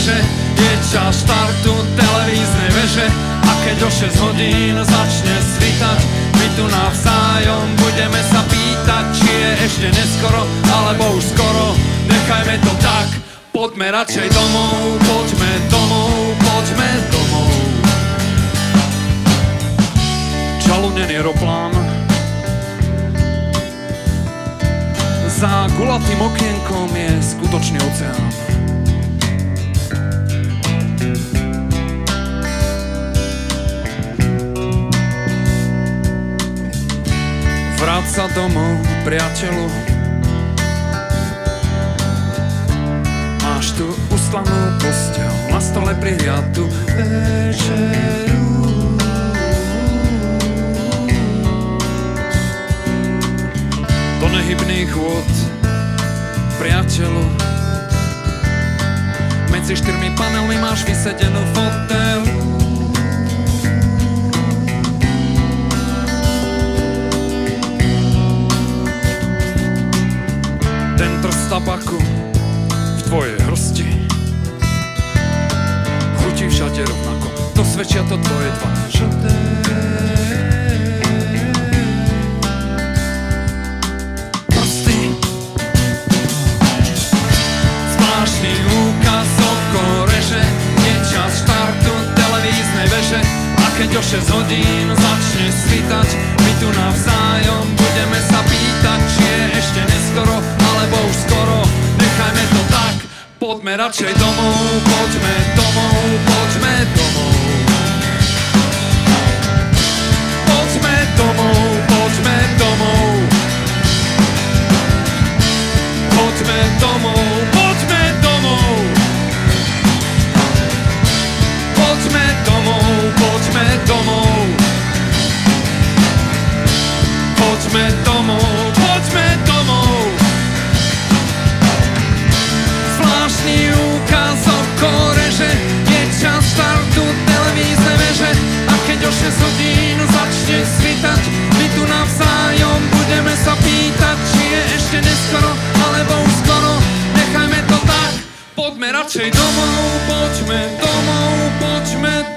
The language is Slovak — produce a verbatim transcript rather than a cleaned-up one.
koreže. Je čas štartu televíznej veže a keď o šesť hodín začne svítať, my tu navzájom budeme sa pýtať, či je ešte neskoro, alebo už skoro. Nechajme to tak, poďme radšej domov, poďme domov, poďme domov. Čalúnený roplán za gulatým okienkom je skutočný oceán. Vráť sa domov, priateľu. Máš tu ustlanú posteľ, na stole prihriatu večeru. Do nehybných vôd, priateľu. Medzi štyrmi panelmi máš vysedenú fotelu. Ten trst tabaku v tvojej hrsti chutí všade rovnako, to svedčia to tvoje dva žlté prsty. Zvláštny úkazok koreže, je čas štartu televíznej veže a keď o šesť hodín začne svítať, my tu navzájom budeme sa pýtať, či je ešte neskoro, alebo už skoro. Nechajme to tak, poďme radšej domov, poďme domov, poďme domov. Poďme domov, poďme domov. Poďme domov, poďme domov. Poďme domov, poďme domov. Poďme domov, poďme domov. Zvláštny úkazok koreže, je čas štartu televíznej veže a keď o šesť hodín začne svítať, my tu navzájom budeme sa pýtať, či je ešte neskoro, alebo už skoro. Nechajme to tak, poďme radšej domov, poďme domov, poďme domov.